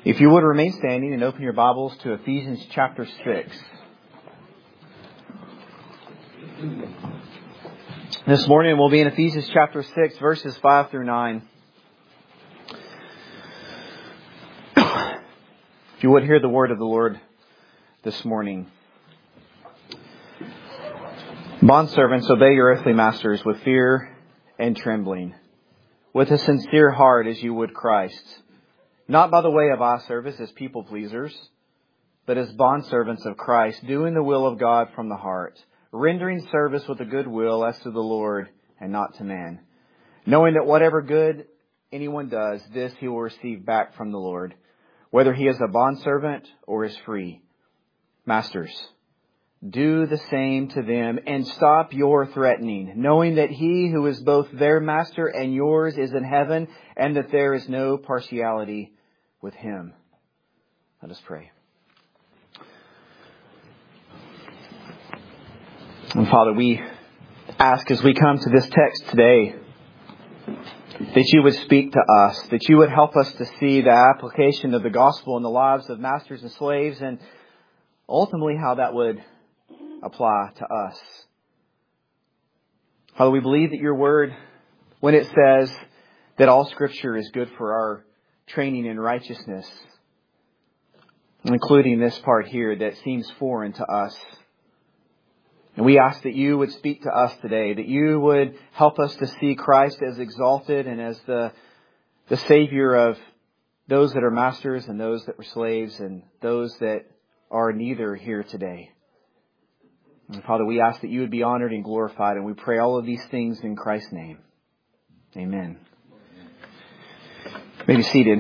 If you would remain standing and open your Bibles to Ephesians chapter 6. This morning we'll be in Ephesians chapter 6, verses 5 through 9. If you would hear the word of the Lord this morning. Bondservants, obey your earthly masters with fear and trembling, with a sincere heart as you would Christ. Not by the way of eye service as people pleasers, but as bondservants of Christ, doing the will of God from the heart, rendering service with a good will as to the Lord and not to man, knowing that whatever good anyone does, this he will receive back from the Lord, whether he is a bondservant or is free. Masters, do the same to them and stop your threatening, knowing that he who is both their master and yours is in heaven, and that there is no partiality with him. Let us pray. And Father, we ask as we come to this text today that you would speak to us, that you would help us to see the application of the gospel in the lives of masters and slaves, and ultimately how that would apply to us. Father, we believe that your word, when it says that all Scripture is good for our training in righteousness, including this part here that seems foreign to us. And we ask that you would speak to us today, that you would help us to see Christ as exalted and as the Savior of those that are masters and those that were slaves and those that are neither here today. And Father, we ask that you would be honored and glorified, and we pray all of these things in Christ's name. Amen. You may be seated.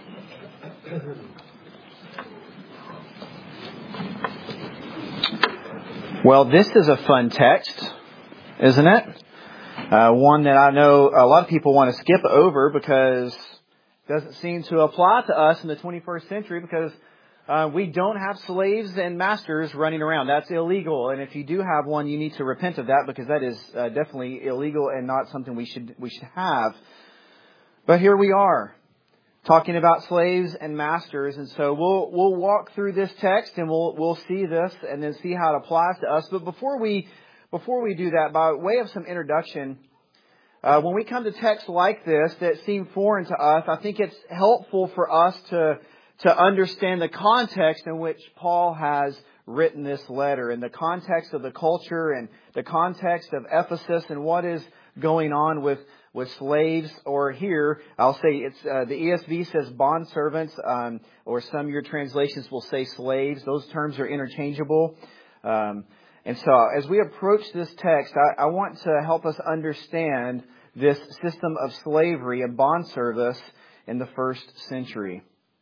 Well, this is a fun text, isn't it? One that I know a lot of people want to skip over because it doesn't seem to apply to us in the 21st century because we don't have slaves and masters running around. That's illegal. And if you do have one, you need to repent of that because that is definitely illegal and not something we should have. But here we are talking about slaves and masters. And so we'll walk through this text and we'll see this and then see how it applies to us. But before we do that, by way of some introduction, when we come to texts like this that seem foreign to us, I think it's helpful for us to understand the context in which Paul has written this letter, and the context of the culture and the context of Ephesus and what is going on with slaves, or here, I'll say it's the ESV says bondservants, or some of your translations will say slaves. Those terms are interchangeable. And so as we approach this text, I want to help us understand this system of slavery and bond service in the first century.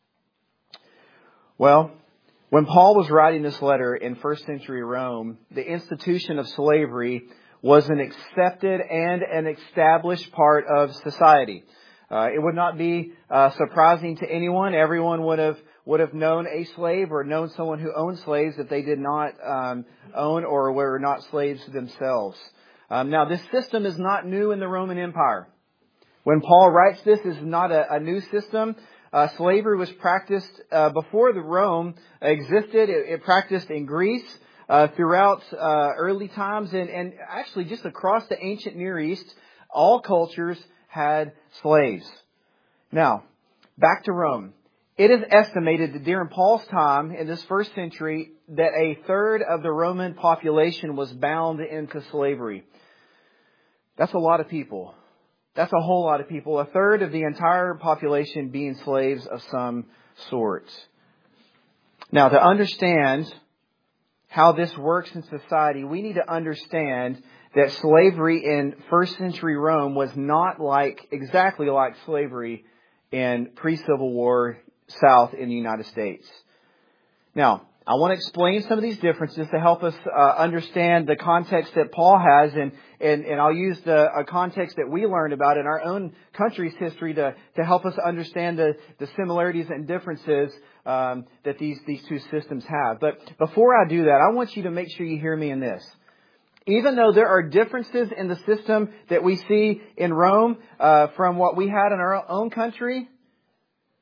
Well, when Paul was writing this letter in first century Rome, the institution of slavery was an accepted and an established part of society. It would not be surprising to anyone. Everyone would have known a slave or known someone who owned slaves if they did not own or were not slaves themselves. Now, this system is not new in the Roman Empire. When Paul writes this is not a new system. Slavery was practiced before the Rome existed. It practiced in Greece throughout early times, and actually just across the ancient Near East, all cultures had slaves. Now, back to Rome. It is estimated that during Paul's time in this first century that a third of the Roman population was bound into slavery. That's a lot of people. That's a whole lot of people. A third of the entire population being slaves of some sort. Now, to understand how this works in society, we need to understand that slavery in first century Rome was not exactly like slavery in pre-Civil War South in the United States. Now, I want to explain some of these differences to help us understand the context that Paul has, and I'll use a context that we learned about in our own country's history to help us understand the similarities and differences that these two systems have. But before I do that, I want you to make sure you hear me in this. Even though there are differences in the system that we see in Rome from what we had in our own country,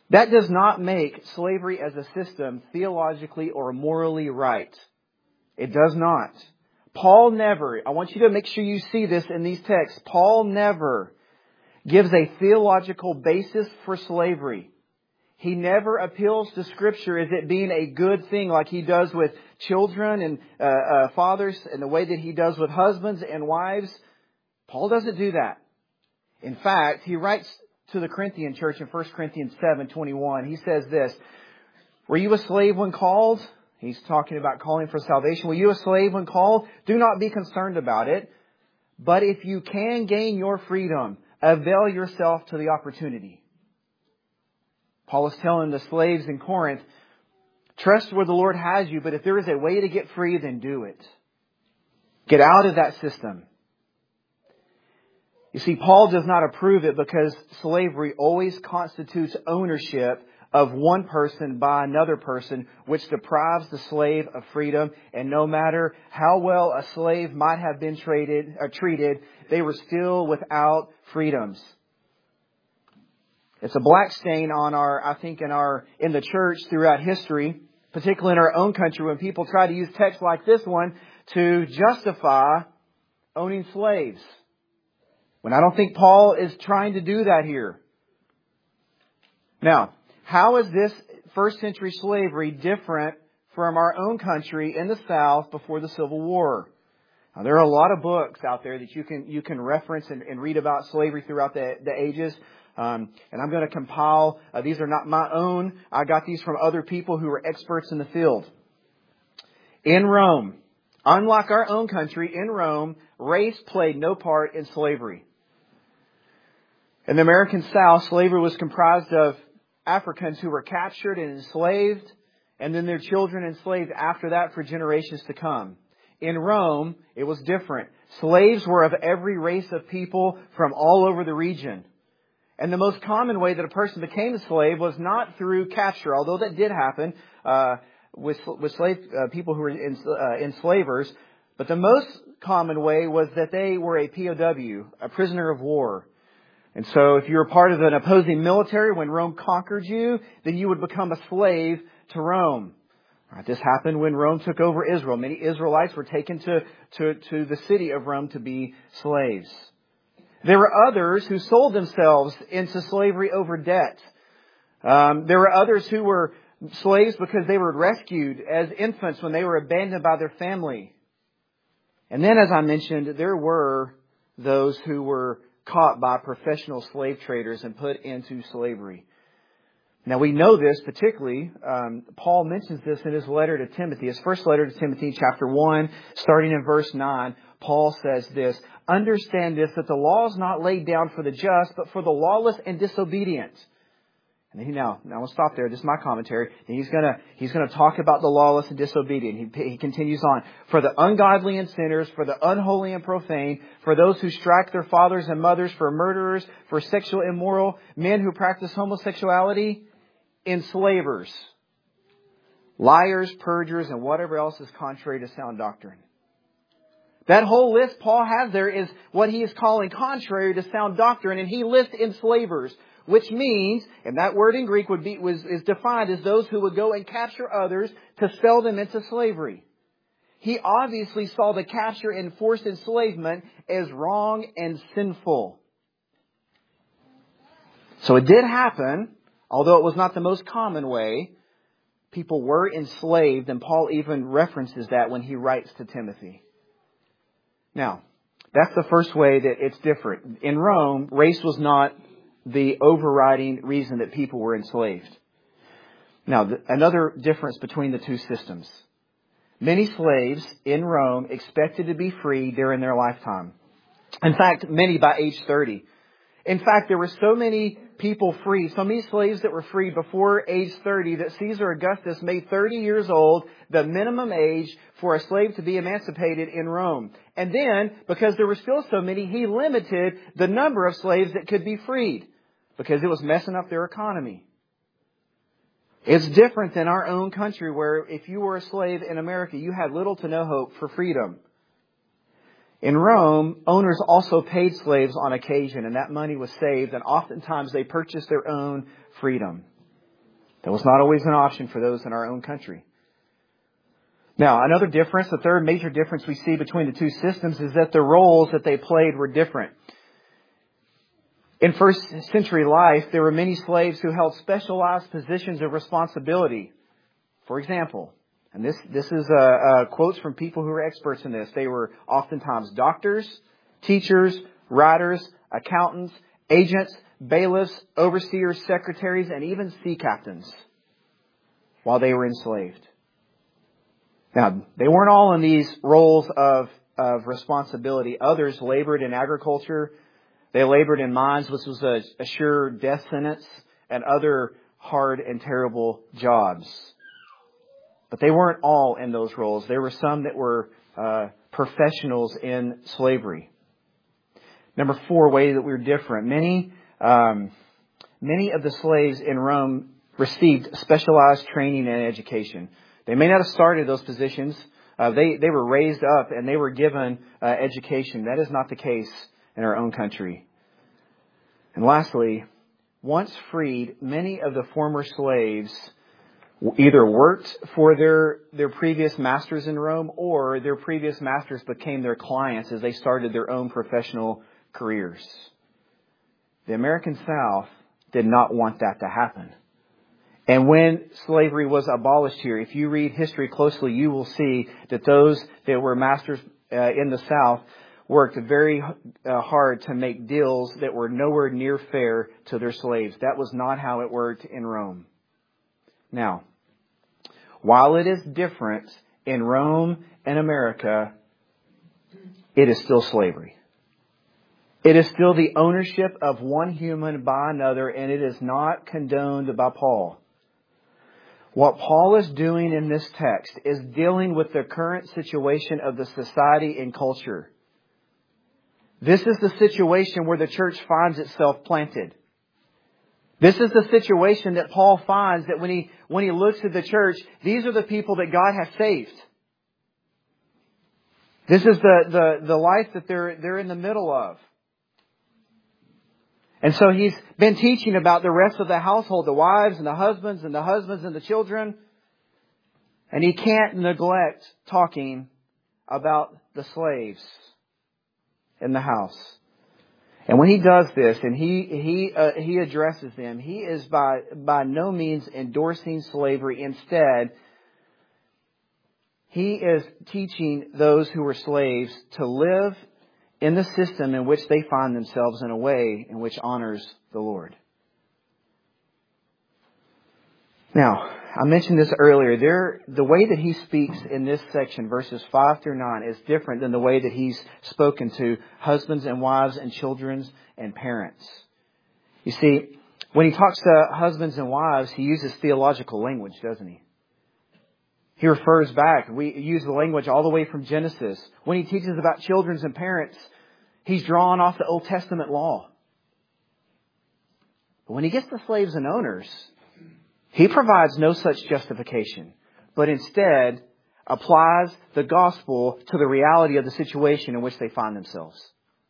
That does not make slavery as a system theologically or morally right. It does not. Paul never, I want you to make sure you see this in these texts, Paul never gives a theological basis for slavery. He never appeals to Scripture as it being a good thing like he does with children and fathers and the way that he does with husbands and wives. Paul doesn't do that. In fact, he writes to the Corinthian church in 1 Corinthians 7:21. He says this, "Were you a slave when called?" He's talking about calling for salvation. "Were you a slave when called? Do not be concerned about it. But if you can gain your freedom, avail yourself to the opportunity." Paul is telling the slaves in Corinth, trust where the Lord has you, but if there is a way to get free, then do it. Get out of that system. You see, Paul does not approve it because slavery always constitutes ownership of one person by another person, which deprives the slave of freedom. And no matter how well a slave might have been treated, they were still without freedoms. It's a black stain on in the church throughout history, particularly in our own country, when people try to use texts like this one to justify owning slaves. When I don't think Paul is trying to do that here. Now, how is this first century slavery different from our own country in the South before the Civil War? Now, there are a lot of books out there that you can reference and read about slavery throughout the ages. And I'm going to compile, these are not my own. I got these from other people who are experts in the field. In Rome, unlike our own country, in Rome, race played no part in slavery. In the American South, slavery was comprised of Africans who were captured and enslaved, and then their children enslaved after that for generations to come. In Rome, it was different. Slaves were of every race of people from all over the region. And the most common way that a person became a slave was not through capture, although that did happen with slave people who were enslavers. But the most common way was that they were a POW, a prisoner of war. And so if you were part of an opposing military when Rome conquered you, then you would become a slave to Rome. This happened when Rome took over Israel. Many Israelites were taken to the city of Rome to be slaves. There were others who sold themselves into slavery over debt. There were others who were slaves because they were rescued as infants when they were abandoned by their family. And then, as I mentioned, there were those who were caught by professional slave traders and put into slavery. Now, we know this particularly. Paul mentions this in his letter to Timothy. His first letter to Timothy, chapter 1, starting in verse 9, Paul says this, "Understand this, that the law is not laid down for the just, but for the lawless and disobedient." And now we'll stop there. This is my commentary. And he's gonna talk about the lawless and disobedient. He continues on. "For the ungodly and sinners, for the unholy and profane, for those who strike their fathers and mothers, for murderers, for sexual immoral, men who practice homosexuality, enslavers, liars, perjurers, and whatever else is contrary to sound doctrine." That whole list Paul has there is what he is calling contrary to sound doctrine, and he lists enslavers, which means, and that word in Greek is defined as those who would go and capture others to sell them into slavery. He obviously saw the capture and forced enslavement as wrong and sinful. So it did happen, although it was not the most common way. People were enslaved, and Paul even references that when he writes to Timothy. Now, that's the first way that it's different. In Rome, race was not the overriding reason that people were enslaved. Now, another difference between the two systems. Many slaves in Rome expected to be free during their lifetime. In fact, many by age 30. In fact, there were so many people free, so many slaves that were free before age 30 that Caesar Augustus made 30 years old the minimum age for a slave to be emancipated in Rome. And then, because there were still so many, he limited the number of slaves that could be freed because it was messing up their economy. It's different than our own country where if you were a slave in America, you had little to no hope for freedom. In Rome, owners also paid slaves on occasion, and that money was saved, and oftentimes they purchased their own freedom. That was not always an option for those in our own country. Now, another difference, the third major difference we see between the two systems is that the roles that they played were different. In first century life, there were many slaves who held specialized positions of responsibility. For example, and this is quotes from people who are experts in this. They were oftentimes doctors, teachers, writers, accountants, agents, bailiffs, overseers, secretaries, and even sea captains while they were enslaved. Now, they weren't all in these roles of responsibility. Others labored in agriculture. They labored in mines, which was a sure death sentence, and other hard and terrible jobs. But they weren't all in those roles. There were some that were professionals in slavery. Number 4, way that we're different. Many of the slaves in Rome received specialized training and education. They may not have started those positions. They were raised up and they were given education. That is not the case in our own country. And lastly, once freed, many of the former slaves either worked for their previous masters in Rome, or their previous masters became their clients as they started their own professional careers. The American South did not want that to happen. And when slavery was abolished here, if you read history closely, you will see that those that were masters in the South worked very hard to make deals that were nowhere near fair to their slaves. That was not how it worked in Rome. Now, while it is different in Rome and America, it is still slavery. It is still the ownership of one human by another, and it is not condoned by Paul. What Paul is doing in this text is dealing with the current situation of the society and culture. This is the situation where the church finds itself planted. This is the situation that Paul finds that when he looks at the church, these are the people that God has saved. This is the life that they're in the middle of. And so he's been teaching about the rest of the household, the wives and the husbands and the children. And he can't neglect talking about the slaves in the house. And when he does this and he addresses them, he is by no means endorsing slavery. Instead, he is teaching those who were slaves to live in the system in which they find themselves in a way in which honors the Lord. Now, I mentioned this earlier. The way that he speaks in this section, verses 5 through 9, is different than the way that he's spoken to husbands and wives and children and parents. You see, when he talks to husbands and wives, he uses theological language, doesn't he? He refers back. We use the language all the way from Genesis. When he teaches about children and parents, he's drawing off the Old Testament law. But when he gets to slaves and owners, he provides no such justification, but instead applies the gospel to the reality of the situation in which they find themselves.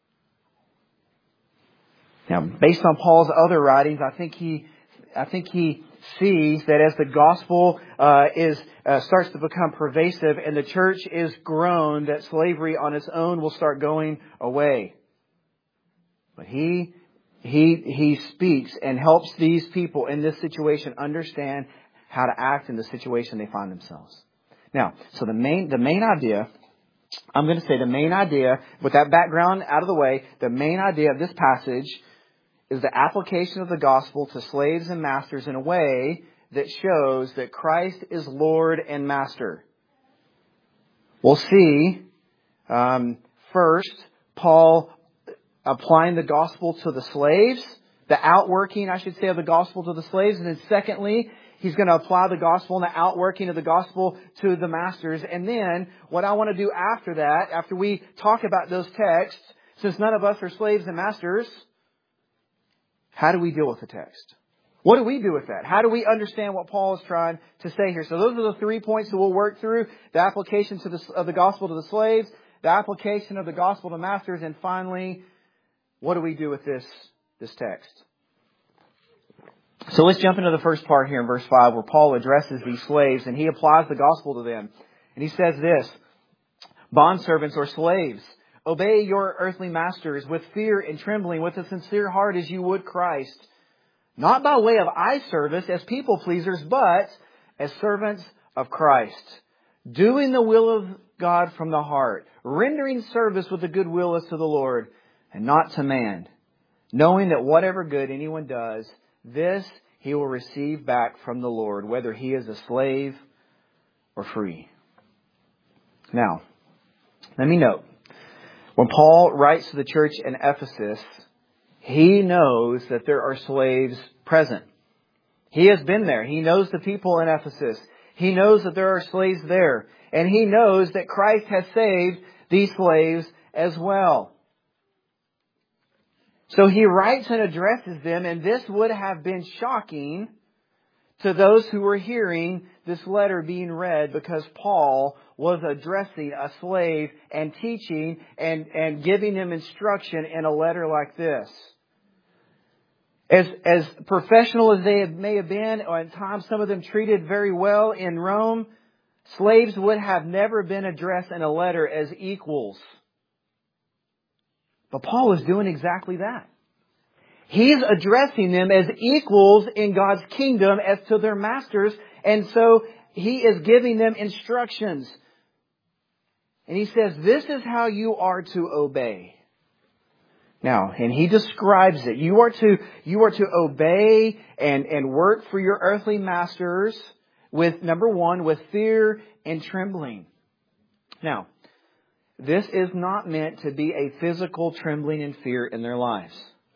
Now, based on Paul's other writings, I think he sees that as the gospel starts to become pervasive and the church is grown, that slavery on its own will start going away. But he speaks and helps these people in this situation understand how to act in the situation they find themselves. Now, so the main idea, I'm going to say the main idea, with that background out of the way, the main idea of this passage is the application of the gospel to slaves and masters in a way that shows that Christ is Lord and Master. We'll see, first, Paul applying the gospel to the slaves, the outworking, I should say, of the gospel to the slaves. And then secondly, he's going to apply the gospel and the outworking of the gospel to the masters. And then what I want to do after that, after we talk about those texts, since none of us are slaves and masters, how do we deal with the text? What do we do with that? How do we understand what Paul is trying to say here? So those are the 3 points that we'll work through. The application of the gospel to the slaves, the application of the gospel to masters, and finally, what do we do with this text? So let's jump into the first part here in verse 5 where Paul addresses these slaves and he applies the gospel to them. And he says this, bondservants or slaves, obey your earthly masters with fear and trembling, with a sincere heart as you would Christ, not by way of eye service as people pleasers, but as servants of Christ, doing the will of God from the heart, rendering service with a good will as to the Lord and not to man, knowing that whatever good anyone does, this he will receive back from the Lord, whether he is a slave or free. Now, let me note, when Paul writes to the church in Ephesus, he knows that there are slaves present. He has been there. He knows the people in Ephesus. He knows that there are slaves there. And he knows that Christ has saved these slaves as well. So he writes and addresses them, and this would have been shocking to those who were hearing this letter being read, because Paul was addressing a slave and teaching and giving him instruction in a letter like this. As professional as they may have been, or at times some of them treated very well in Rome, slaves would have never been addressed in a letter as equals. But Paul is doing exactly that. He's addressing them as equals in God's kingdom as to their masters. And so he is giving them instructions. And he says, this is how you are to obey. Now, and he describes it. You are to obey and work for your earthly masters with, number one, with fear and trembling. Now, this is not meant to be a physical trembling and fear in their lives.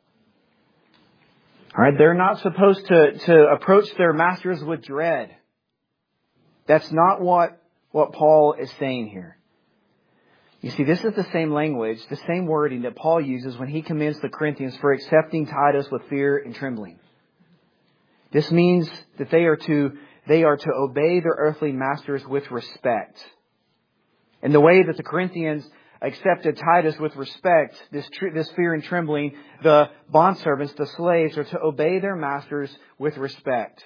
All right, they're not supposed to approach their masters with dread. That's not what Paul is saying here. You see, this is the same language, the same wording that Paul uses when he commends the Corinthians for accepting Titus with fear and trembling. This means that they are to obey their earthly masters with respect. And the way that the Corinthians accepted Titus with respect, this fear and trembling, the bondservants, the slaves, are to obey their masters with respect.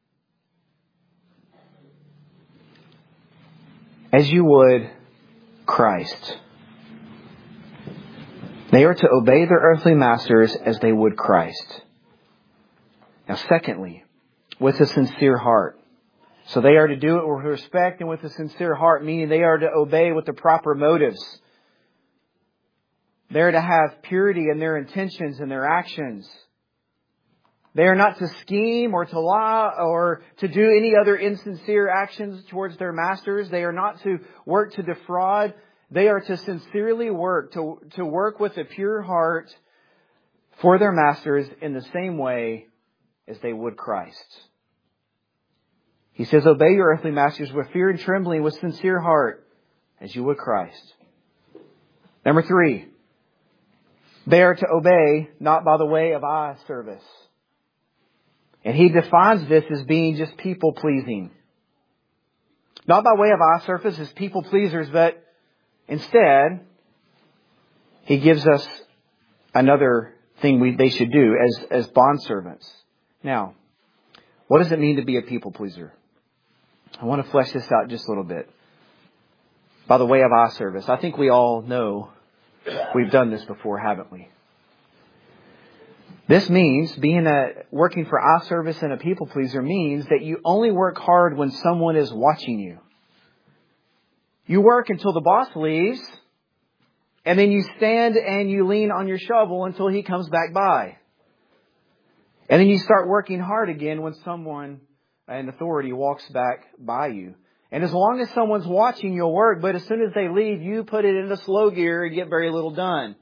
As you would Christ. They are to obey their earthly masters as they would Christ. Now, secondly, with a sincere heart. So they are to do it with respect and with a sincere heart, meaning they are to obey with the proper motives. They are to have purity in their intentions and their actions. They are not to scheme or to lie or to do any other insincere actions towards their masters. They are not to work to defraud. They are to sincerely work, to work with a pure heart for their masters in the same way as they would Christ. He says, obey your earthly masters with fear and trembling, with sincere heart, as you would Christ. Number 3, they are to obey not by the way of eye service. And he defines this as being just people-pleasing. Not by way of eye service as people-pleasers, but instead, he gives us another thing they should do as bondservants. Now, what does it mean to be a people-pleaser? I want to flesh this out just a little bit. By the way of eye service, I think we all know we've done this before, haven't we? This means working for eye service and a people pleaser means that you only work hard when someone is watching you. You work until the boss leaves, and then you stand and you lean on your shovel until he comes back by. And then you start working hard again when someone in authority walks back by you. And as long as someone's watching, you'll work, but as soon as they leave, you put it into slow gear and get very little done.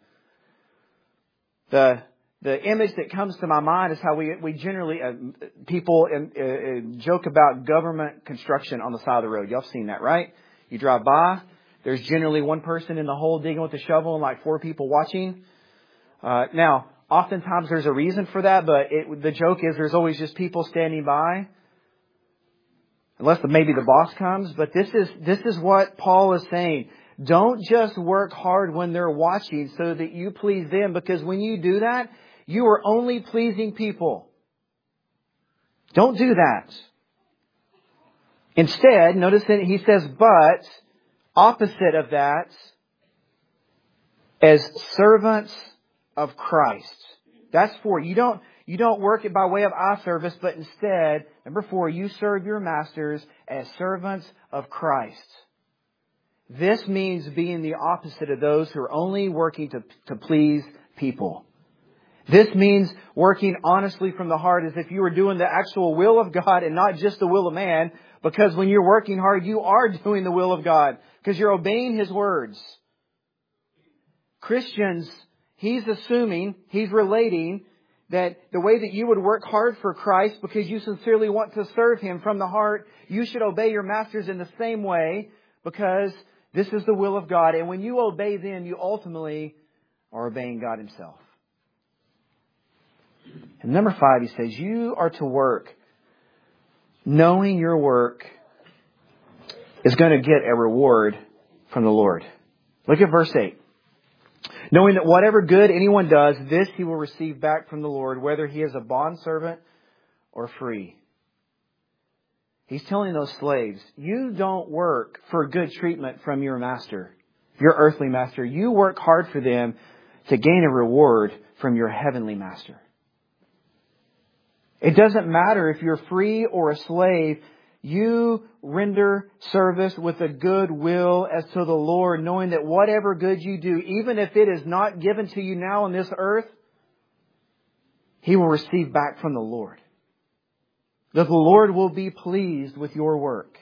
The image that comes to my mind is how we generally, people joke about government construction on the side of the road. Y'all have seen that, right? You drive by, there's generally one person in the hole digging with the shovel and like 4 people watching. Now, oftentimes there's a reason for that, but the joke is there's always just people standing by. Unless maybe the boss comes. But this is what Paul is saying. Don't just work hard when they're watching so that you please them, because when you do that, you are only pleasing people. Don't do that. Instead, notice that he says, but, opposite of that, as servants of Christ. That's 4. You don't work it by way of eye service, but instead, number 4, you serve your masters as servants of Christ. This means being the opposite of those who are only working to please people. This means working honestly from the heart as if you were doing the actual will of God and not just the will of man. Because when you're working hard, you are doing the will of God. Because you're obeying His words. Christians, he's relating that the way that you would work hard for Christ because you sincerely want to serve Him from the heart, you should obey your masters in the same way because this is the will of God. And when you obey them, you ultimately are obeying God Himself. And number 5, he says, you are to work knowing your work is going to get a reward from the Lord. Look at verse 8. Knowing that whatever good anyone does, this he will receive back from the Lord, whether he is a bondservant or free. He's telling those slaves, you don't work for good treatment from your master, your earthly master. You work hard for them to gain a reward from your heavenly master. It doesn't matter if you're free or a slave. You render service with a good will as to the Lord, knowing that whatever good you do, even if it is not given to you now on this earth, He will receive back from the Lord. That the Lord will be pleased with your work.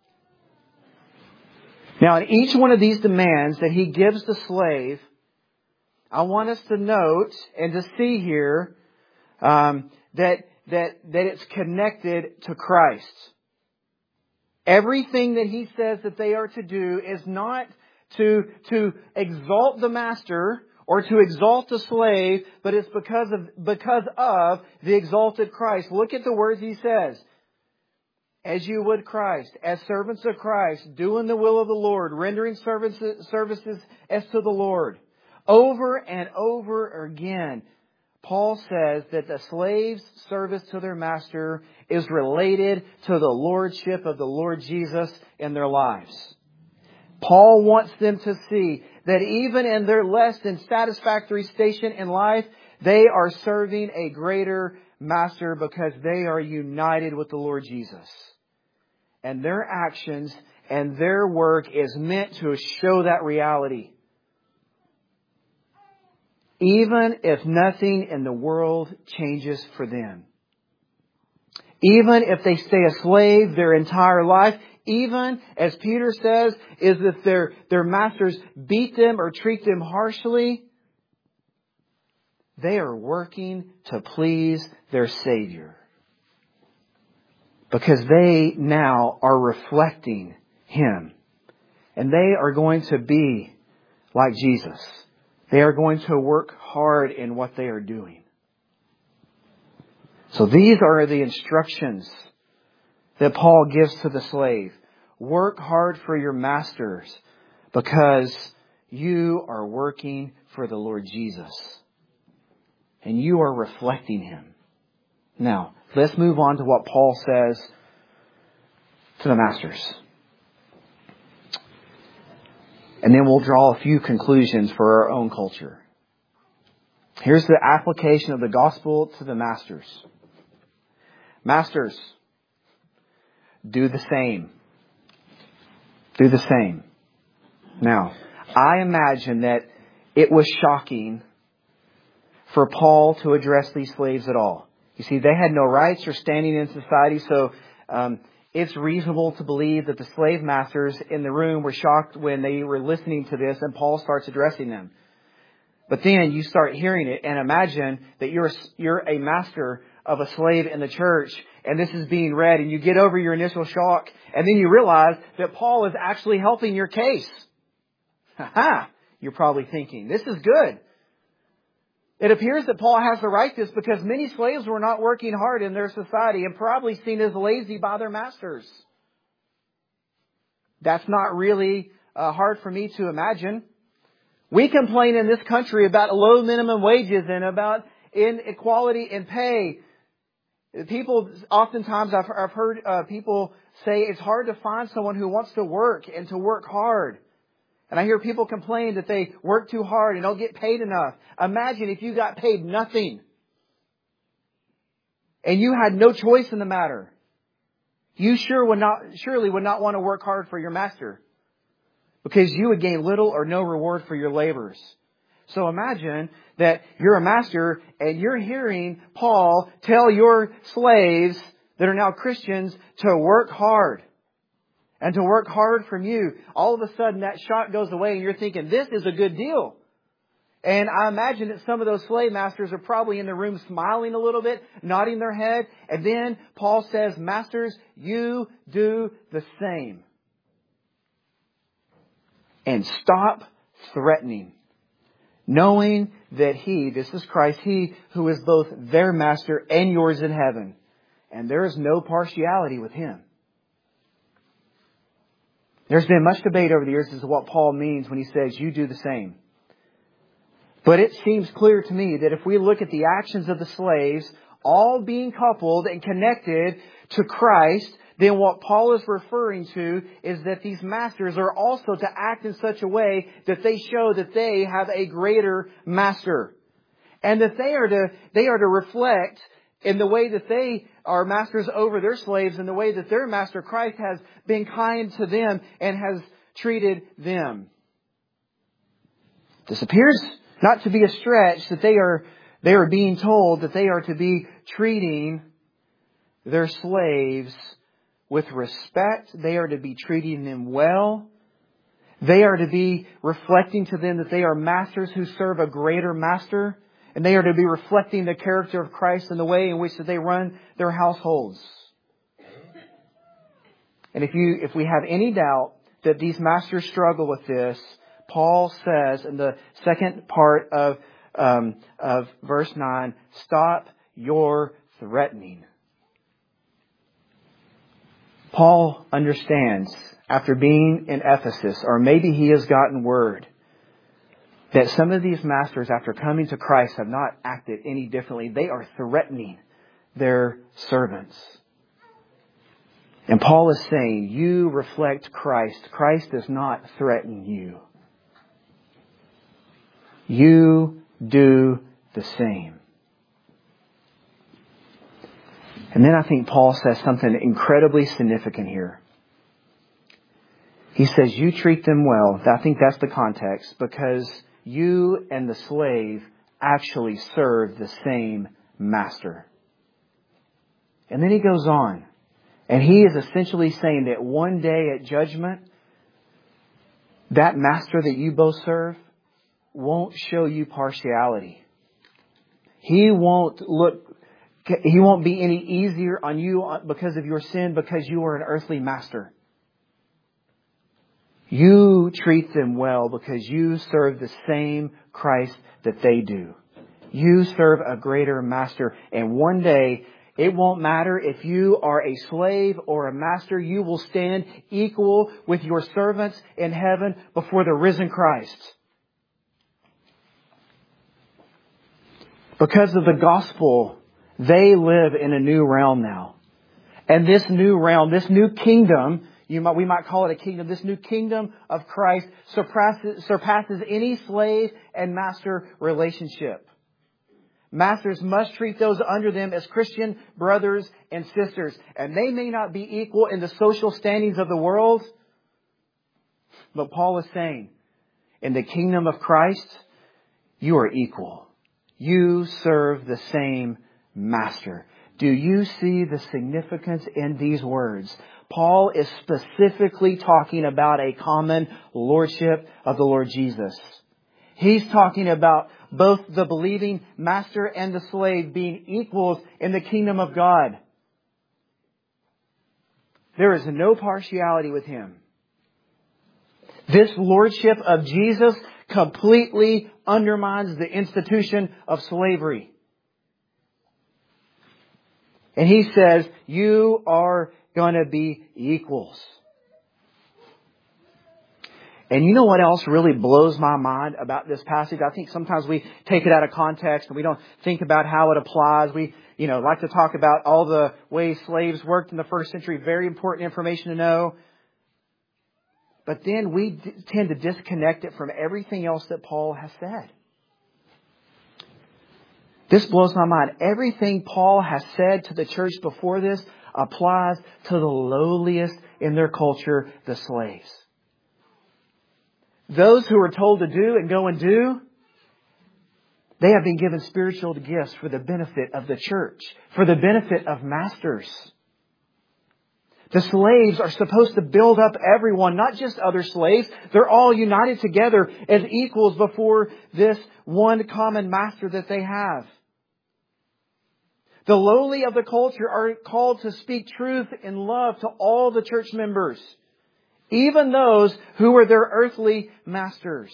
Now, in each one of these demands that He gives the slave, I want us to note and to see here that it's connected to Christ. Everything that He says that they are to do is not to exalt the master or to exalt the slave, but it's because of the exalted Christ. Look at the words He says. As you would Christ, as servants of Christ, doing the will of the Lord, rendering services as to the Lord. Over and over again, Paul says that the slave's service to their master is related to the lordship of the Lord Jesus in their lives. Paul wants them to see that even in their less than satisfactory station in life, they are serving a greater master because they are united with the Lord Jesus. And their actions and their work is meant to show that reality. Even if nothing in the world changes for them. Even if they stay a slave their entire life. Even, as Peter says, is if their masters beat them or treat them harshly. They are working to please their Savior. Because they now are reflecting Him. And they are going to be like Jesus. They are going to work hard in what they are doing. So these are the instructions that Paul gives to the slave. Work hard for your masters because you are working for the Lord Jesus. And you are reflecting Him. Now, let's move on to what Paul says to the masters. And then we'll draw a few conclusions for our own culture. Here's the application of the gospel to the masters. Masters, do the same. Do the same. Now, I imagine that it was shocking for Paul to address these slaves at all. You see, they had no rights or standing in society, so it's reasonable to believe that the slave masters in the room were shocked when they were listening to this and Paul starts addressing them. But then you start hearing it and imagine that you're a master of a slave in the church and this is being read and you get over your initial shock and then you realize that Paul is actually helping your case. Ha! You're probably thinking, this is good. It appears that Paul has to write this because many slaves were not working hard in their society and probably seen as lazy by their masters. That's not really hard for me to imagine. We complain in this country about low minimum wages and about inequality in pay. Oftentimes I've heard people say it's hard to find someone who wants to work and to work hard. And I hear people complain that they work too hard and don't get paid enough. Imagine if you got paid nothing and you had no choice in the matter. You surely would not want to work hard for your master, because you would gain little or no reward for your labors. So imagine that you're a master and you're hearing Paul tell your slaves that are now Christians to work hard and to work hard from you. All of a sudden that shock goes away and you're thinking, this is a good deal. And I imagine that some of those slave masters are probably in the room smiling a little bit, nodding their head. And then Paul says, masters, you do the same. And stop threatening, knowing that this is Christ, He who is both their master and yours in heaven. And there is no partiality with Him. There's been much debate over the years as to what Paul means when he says, you do the same. But it seems clear to me that if we look at the actions of the slaves, all being coupled and connected to Christ, then what Paul is referring to is that these masters are also to act in such a way that they show that they have a greater master. And that they are to reflect in the way that they are masters over their slaves, in the way that their master Christ has been kind to them and has treated them. This appears not to be a stretch, that they are being told that they are to be treating their slaves with respect. They are to be treating them well. They are to be reflecting to them that they are masters who serve a greater master. And they are to be reflecting the character of Christ in the way in which they run their households. And if we have any doubt that these masters struggle with this, Paul says in the second part of verse 9, stop your threatening. Paul understands, after being in Ephesus, or maybe he has gotten word, that some of these masters, after coming to Christ, have not acted any differently. They are threatening their servants. And Paul is saying, you reflect Christ. Christ does not threaten you. You do the same. And then I think Paul says something incredibly significant here. He says, you treat them well. I think that's the context, because you and the slave actually serve the same master. And then he goes on. And he is essentially saying that one day at judgment, that master that you both serve won't show you partiality. He won't be any easier on you because of your sin, because you are an earthly master. You treat them well because you serve the same Christ that they do. You serve a greater master. And one day, it won't matter if you are a slave or a master. You will stand equal with your servants in heaven before the risen Christ. Because of the gospel, they live in a new realm now. And this new realm, this new kingdom, we might call it a kingdom. This new kingdom of Christ surpasses any slave and master relationship. Masters must treat those under them as Christian brothers and sisters. And they may not be equal in the social standings of the world. But Paul is saying, in the kingdom of Christ, you are equal. You serve the same master. Do you see the significance in these words? Paul is specifically talking about a common lordship of the Lord Jesus. He's talking about both the believing master and the slave being equals in the kingdom of God. There is no partiality with Him. This lordship of Jesus completely undermines the institution of slavery. And he says, you are going to be equals. And you know what else really blows my mind about this passage? I think sometimes we take it out of context and we don't think about how it applies. We, like to talk about all the ways slaves worked in the first century. Very important information to know. But then we tend to disconnect it from everything else that Paul has said. This blows my mind. Everything Paul has said to the church before this applies to the lowliest in their culture, the slaves. Those who are told to do and go and do, they have been given spiritual gifts for the benefit of the church, for the benefit of masters. The slaves are supposed to build up everyone, not just other slaves. They're all united together as equals before this one common master that they have. The lowly of the culture are called to speak truth in love to all the church members, even those who are their earthly masters.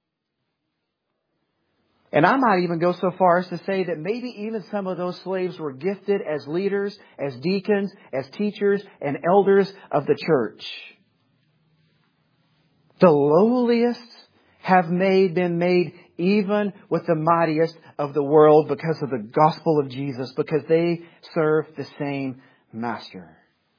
And I might even go so far as to say that maybe even some of those slaves were gifted as leaders, as deacons, as teachers, and elders of the church. The lowliest have been made even with the mightiest of the world because of the gospel of Jesus, because they serve the same master.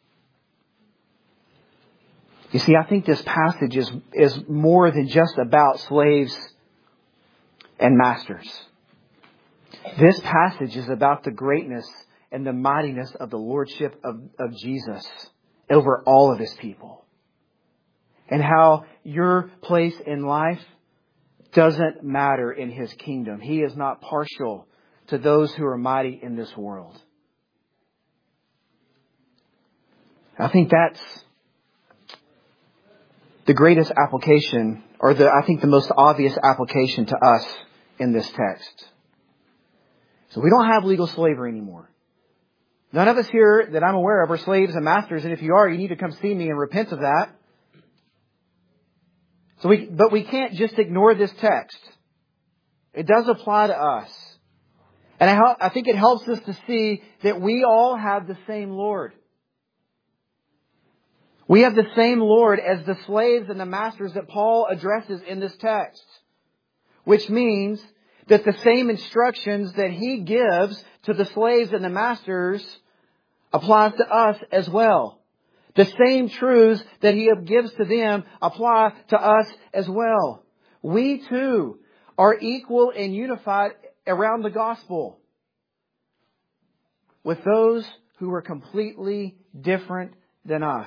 You see, I think this passage is more than just about slaves and masters. This passage is about the greatness and the mightiness of the lordship of Jesus over all of His people. And how your place in life doesn't matter in His kingdom. He is not partial to those who are mighty in this world. I think that's the greatest application, or I think the most obvious application to us in this text. So we don't have legal slavery anymore. None of us here that I'm aware of are slaves and masters, and if you are, you need to come see me and repent of that. But we can't just ignore this text. It does apply to us. And I think it helps us to see that we all have the same Lord. We have the same Lord as the slaves and the masters that Paul addresses in this text. Which means that the same instructions that he gives to the slaves and the masters applies to us as well. The same truths that He gives to them apply to us as well. We too are equal and unified around the gospel with those who are completely different than us.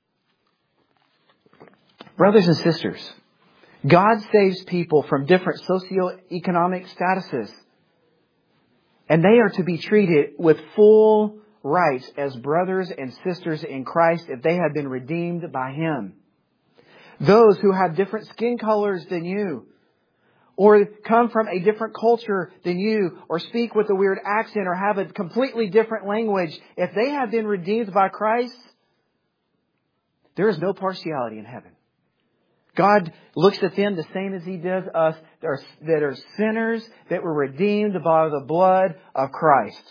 Brothers and sisters, God saves people from different socioeconomic statuses, and they are to be treated with full rights as brothers and sisters in Christ if they have been redeemed by Him. Those who have different skin colors than you, or come from a different culture than you, or speak with a weird accent, or have a completely different language, if they have been redeemed by Christ, there is no partiality in heaven. God looks at them the same as He does us, that are sinners that were redeemed by the blood of Christ.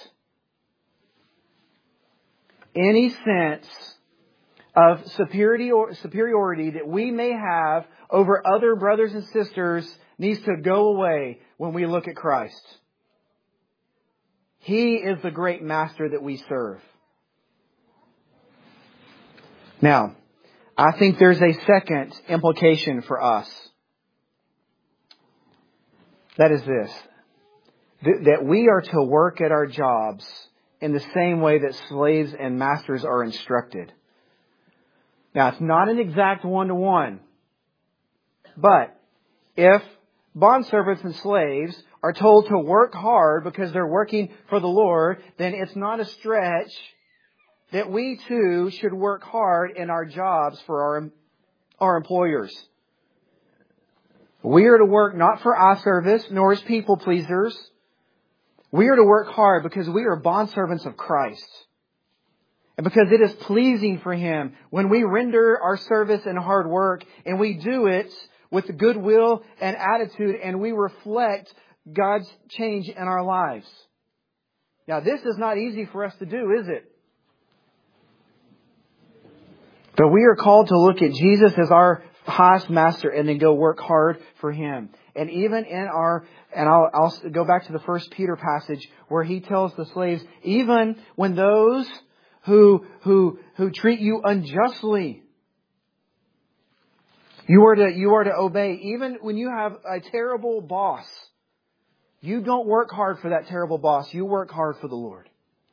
Any sense of superiority that we may have over other brothers and sisters needs to go away when we look at Christ. He is the great master that we serve. Now, I think there's a second implication for us. That is this. That we are to work at our jobs in the same way that slaves and masters are instructed. Now, it's not an exact one-to-one. But if bondservants and slaves are told to work hard because they're working for the Lord, then it's not a stretch that we too should work hard in our jobs for our employers. We are to work not for eye service, nor as people pleasers. We are to work hard because we are bondservants of Christ. And because it is pleasing for Him when we render our service and hard work, and we do it with goodwill and attitude, and we reflect God's change in our lives. Now, this is not easy for us to do, is it? But we are called to look at Jesus as our taskmaster and then go work hard for Him. And even in I'll go back to the 1 Peter passage where he tells the slaves, even when those who treat you unjustly, you are to obey. Even when you have a terrible boss, you don't work hard for that terrible boss. You work hard for the Lord.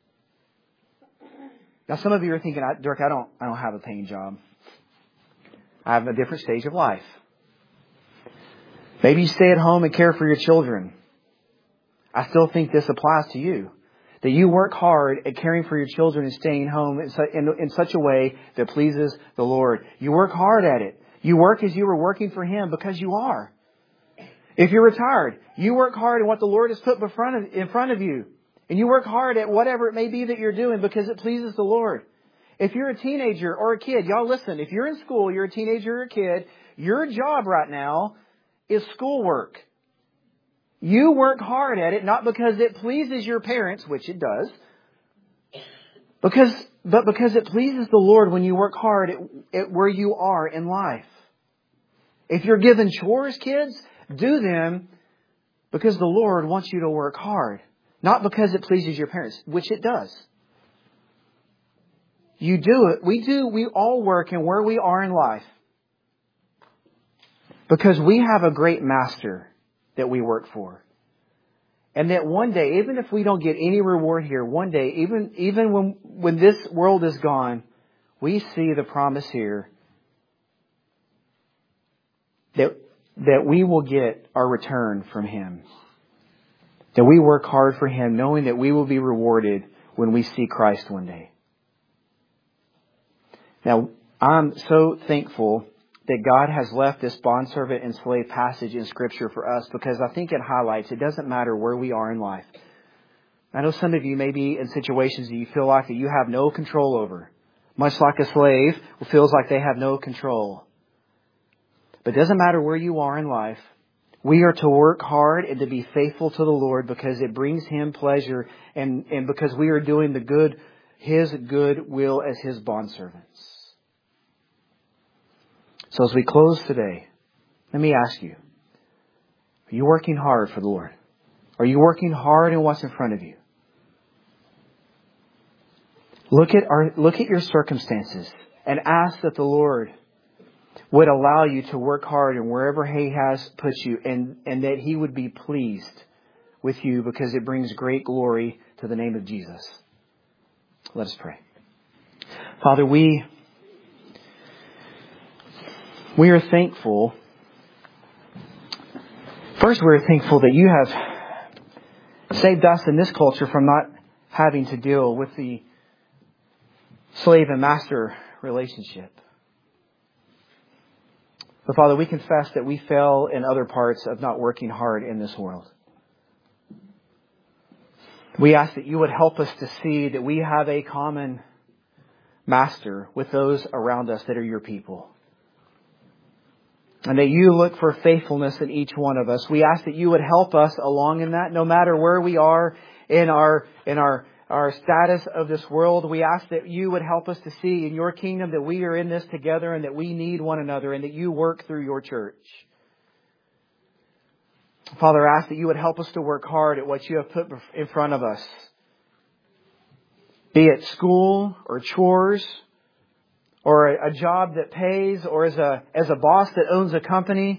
Now, some of you are thinking, Dirk, I don't have a paying job. I have a different stage of life. Maybe you stay at home and care for your children. I still think this applies to you. That you work hard at caring for your children and staying home in such a way that pleases the Lord. You work hard at it. You work as you were working for Him because you are. If you're retired, you work hard at what the Lord has put in front of you. And you work hard at whatever it may be that you're doing because it pleases the Lord. If you're a teenager or a kid, y'all listen, if you're in school, you're a teenager or a kid, your job right now is schoolwork. You work hard at it, not because it pleases your parents, which it does, but because it pleases the Lord when you work hard at where you are in life. If you're given chores, kids, do them because the Lord wants you to work hard, not because it pleases your parents, which it does. You do it. We all work in where we are in life because we have a great master that we work for. And that one day, even if we don't get any reward here, one day, even when this world is gone, we see the promise here that we will get our return from Him. That we work hard for Him, knowing that we will be rewarded when we see Christ one day. Now, I'm so thankful that God has left this bondservant and slave passage in Scripture for us because I think it highlights it doesn't matter where we are in life. I know some of you may be in situations that you feel like that you have no control over. Much like a slave who feels like they have no control. But it doesn't matter where you are in life. We are to work hard and to be faithful to the Lord because it brings Him pleasure and because we are doing His good will as His bondservants. So as we close today, let me ask you, are you working hard for the Lord? Are you working hard in what's in front of you? Look at your circumstances and ask that the Lord would allow you to work hard in wherever He has put you and that He would be pleased with you because it brings great glory to the name of Jesus. Let us pray. Father, we are thankful. First, we're thankful that You have saved us in this culture from not having to deal with the slave and master relationship. But Father, we confess that we fail in other parts of not working hard in this world. We ask that You would help us to see that we have a common master with those around us that are Your people. And that You look for faithfulness in each one of us. We ask that You would help us along in that, no matter where we are in our status of this world. We ask that You would help us to see in Your kingdom that we are in this together and that we need one another and that You work through Your church. Father, I ask that You would help us to work hard at what You have put in front of us. Be it school or chores or a job that pays or as a boss that owns a company.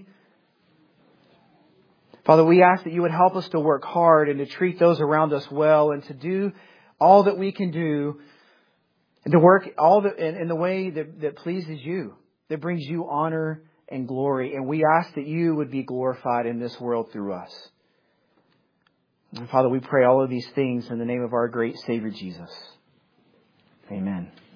Father, we ask that You would help us to work hard and to treat those around us well and to do all that we can do and to work in the way that pleases You, that brings You honor and glory. And we ask that You would be glorified in this world through us. And Father, we pray all of these things in the name of our great Savior Jesus. Amen.